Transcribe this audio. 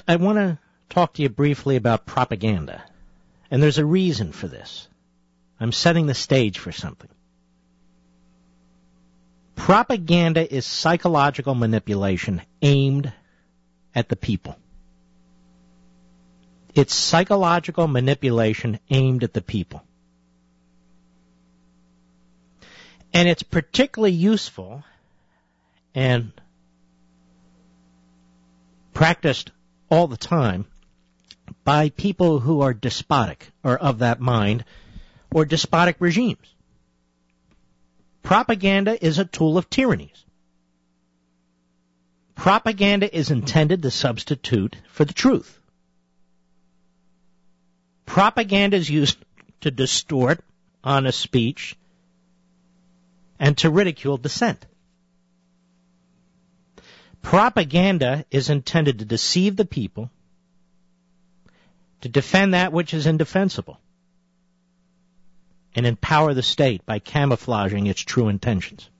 I want to talk to you briefly about propaganda. And there's a reason for this. I'm setting the stage for something. Propaganda is psychological manipulation aimed at the people. It's psychological manipulation aimed at the people. And it's particularly useful and practiced all the time by people who are despotic or of that mind or despotic regimes. Propaganda is a tool of tyrannies. Propaganda is intended to substitute for the truth. Propaganda is used to distort honest speech and to ridicule dissent. Propaganda is intended to deceive the people, to defend that which is indefensible, and empower the state by camouflaging its true intentions.